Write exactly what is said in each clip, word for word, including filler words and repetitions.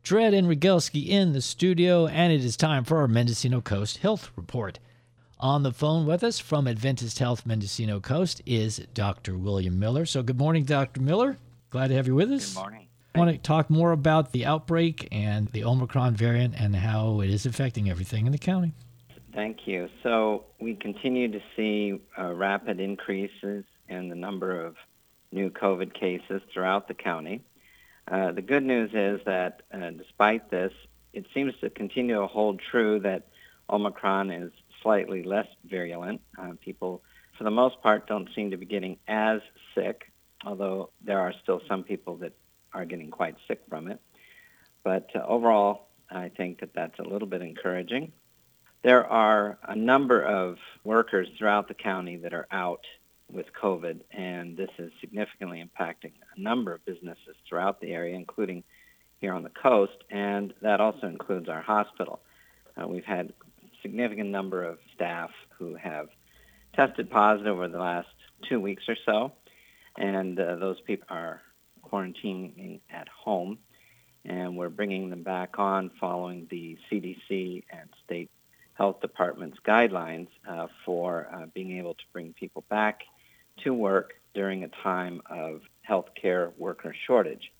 Dredd and Rogalski in the studio, and it is time for our Mendocino Coast Health Report. On the phone with us from Adventist Health Mendocino Coast is Doctor William Miller. So good morning, Doctor Miller. Glad to have you with us. Good morning. I want to talk more about the outbreak and the Omicron variant and how it is affecting everything in the county. Thank you. So we continue to see uh, rapid increases in the number of new COVID cases throughout the county. Uh, the good news is that uh, despite this, it seems to continue to hold true that Omicron is slightly less virulent. Uh, people, for the most part, don't seem to be getting as sick, although there are still some people that are getting quite sick from it. But uh, overall, I think that that's a little bit encouraging. There are a number of workers throughout the county that are out with COVID, and this is significantly impacting a number of businesses throughout the area, including here on the coast, and that also includes our hospital. Uh, we've had a significant number of staff who have tested positive over the last two weeks or so, and uh, those people are quarantining at home, and we're bringing them back on following the C D C and state health department's guidelines uh, for uh, being able to bring people back to work during a time of healthcare worker shortage.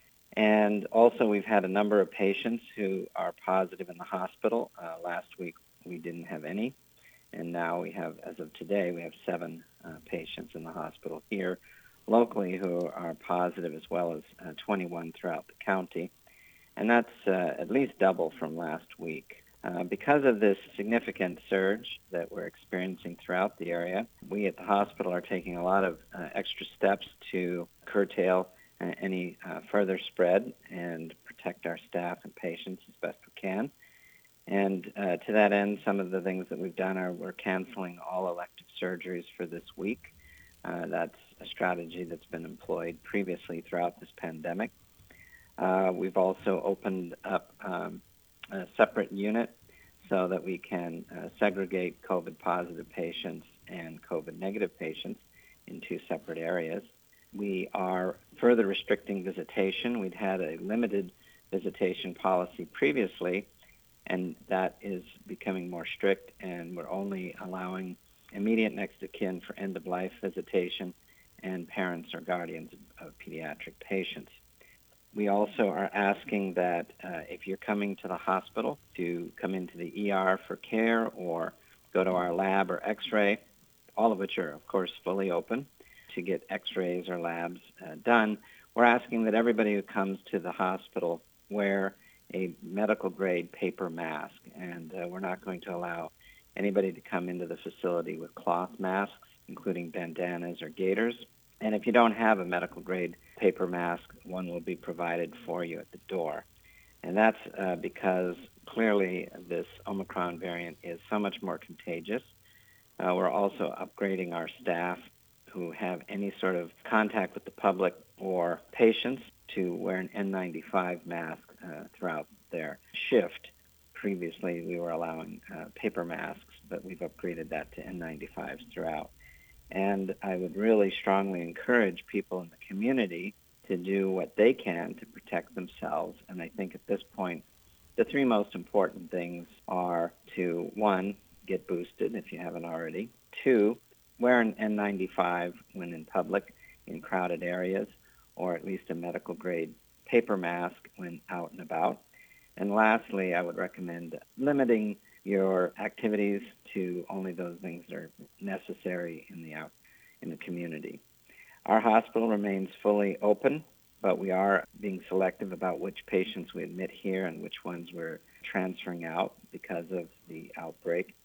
And also we've had a number of patients who are positive in the hospital. Uh, last week we didn't have any, and now we have, as of today, we have seven uh, patients in the hospital here locally who are positive, as well as uh, twenty-one throughout the county. And that's uh, at least double from last week. Uh, because of this significant surge that we're experiencing throughout the area, we at the hospital are taking a lot of uh, extra steps to curtail uh, any uh, further spread and protect our staff and patients as best we can. And uh, to that end, some of the things that we've done are we're canceling all elective surgeries for this week. Uh, that's a strategy that's been employed previously throughout this pandemic. Uh, we've also opened up um, a separate unit so that we can uh, segregate COVID-positive patients and COVID-negative patients in two separate areas. We are further restricting visitation. We'd had a limited visitation policy previously, and that is becoming more strict, and we're only allowing immediate next of kin for end-of-life visitation and parents or guardians of, of pediatric patients. We also are asking that uh, if you're coming to the hospital to come into the E R for care or go to our lab or x-ray, all of which are, of course, fully open, to get x-rays or labs uh, done, we're asking that everybody who comes to the hospital wear a medical-grade paper mask, and uh, we're not going to allow anybody to come into the facility with cloth masks, including bandanas or gaiters. And if you don't have a medical-grade paper mask, one will be provided for you at the door. And that's uh, because clearly this Omicron variant is so much more contagious. Uh, we're also upgrading our staff who have any sort of contact with the public or patients to wear an N ninety-five mask uh, throughout their shift. Previously, we were allowing uh, paper masks, but we've upgraded that to N ninety-fives throughout. And I would really strongly encourage people in the community to do what they can to protect themselves. And I think at this point, the three most important things are to, one, get boosted if you haven't already. Two, wear an N ninety-five when in public in crowded areas, or at least a medical-grade paper mask when out and about. And lastly, I would recommend limiting your activities to only those things that are necessary in the out, in the community. Our hospital remains fully open, but we are being selective about which patients we admit here and which ones we're transferring out because of the outbreak.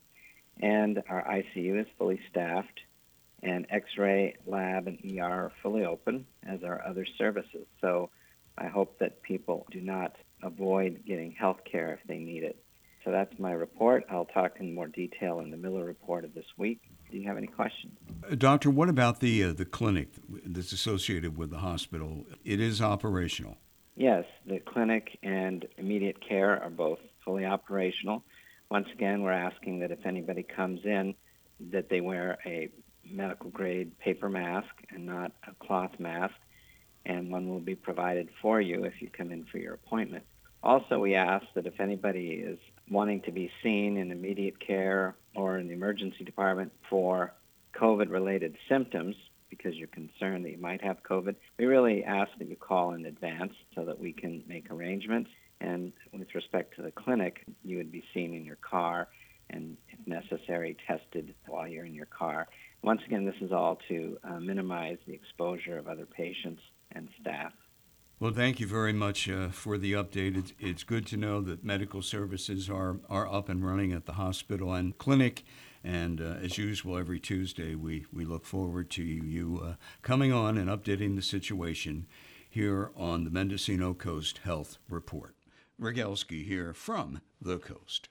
And our I C U is fully staffed, and X-ray, lab, and E R are fully open, as are other services. So I hope that people do not avoid getting health care if they need it. So that's my report. I'll talk in more detail in the Miller report of this week. Do you have any questions? Uh, Doctor, what about the uh, the clinic that's associated with the hospital? It is operational. Yes, the clinic and immediate care are both fully operational. Once again, we're asking that if anybody comes in, that they wear a medical-grade paper mask and not a cloth mask, and one will be provided for you if you come in for your appointment. Also, we ask that if anybody is wanting to be seen in immediate care or in the emergency department for COVID-related symptoms, because you're concerned that you might have COVID, we really ask that you call in advance so that we can make arrangements. And with respect to the clinic, you would be seen in your car and, if necessary, tested while you're in your car. Once again, this is all to uh, minimize the exposure of other patients and staff. Well, thank you very much uh, for the update. It's, it's good to know that medical services are, are up and running at the hospital and clinic. And uh, as usual, every Tuesday, we, we look forward to you uh, coming on and updating the situation here on the Mendocino Coast Health Report. Rogalski here from the Coast.